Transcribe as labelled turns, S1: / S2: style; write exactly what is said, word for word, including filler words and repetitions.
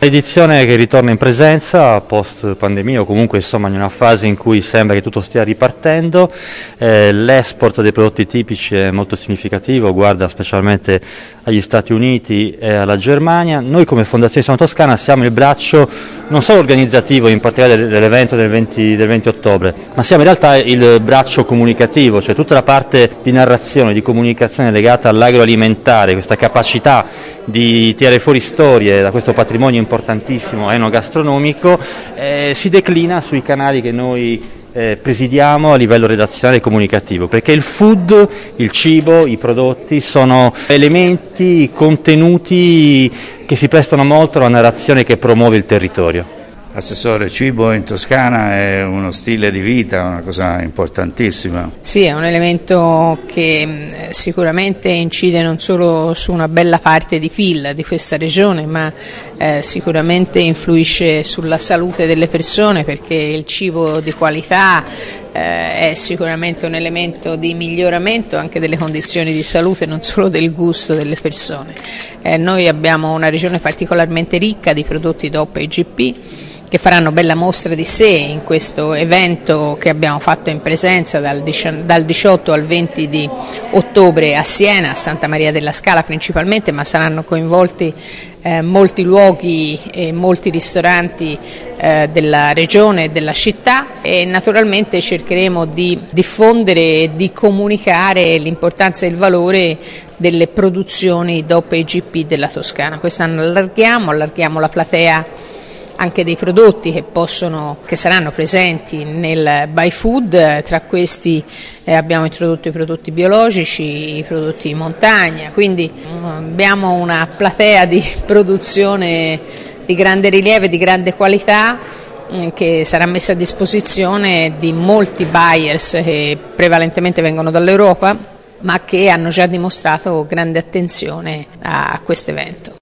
S1: Edizione che ritorna in presenza post pandemia o comunque insomma in una fase in cui sembra che tutto stia ripartendo. Eh, l'export dei prodotti tipici è molto significativo, guarda specialmente agli Stati Uniti e alla Germania. Noi come Fondazione Sono Toscana siamo il braccio non solo organizzativo, in particolare dell'evento del venti, del venti ottobre, ma siamo in realtà il braccio comunicativo, cioè tutta la parte di narrazione, di comunicazione legata all'agroalimentare, questa capacità di tirare fuori storie da questo patrimonio importantissimo enogastronomico, eh, si declina sui canali che noi eh, presidiamo a livello redazionale e comunicativo, perché il food, il cibo, i prodotti sono elementi, contenuti che si prestano molto alla narrazione che promuove il territorio.
S2: Assessore, cibo in Toscana è uno stile di vita, una cosa importantissima.
S3: Sì, è un elemento che sicuramente incide non solo su una bella parte di P I L di questa regione, ma eh, sicuramente influisce sulla salute delle persone, perché il cibo di qualità eh, è sicuramente un elemento di miglioramento anche delle condizioni di salute, non solo del gusto delle persone. Eh, noi abbiamo una regione particolarmente ricca di prodotti D O P e I G P, che faranno bella mostra di sé in questo evento che abbiamo fatto in presenza dal diciotto al venti di ottobre a Siena, a Santa Maria della Scala principalmente, ma saranno coinvolti eh, molti luoghi e molti ristoranti eh, della regione e della città, e naturalmente cercheremo di diffondere e di comunicare l'importanza e il valore delle produzioni D O P e I G P della Toscana. Quest'anno allarghiamo, allarghiamo la platea anche dei prodotti che possono, che saranno presenti nel By Food. Tra questi eh, abbiamo introdotto i prodotti biologici, i prodotti di montagna, quindi um, abbiamo una platea di produzione di grande rilievo e di grande qualità um, che sarà messa a disposizione di molti buyers che prevalentemente vengono dall'Europa, ma che hanno già dimostrato grande attenzione a questo evento.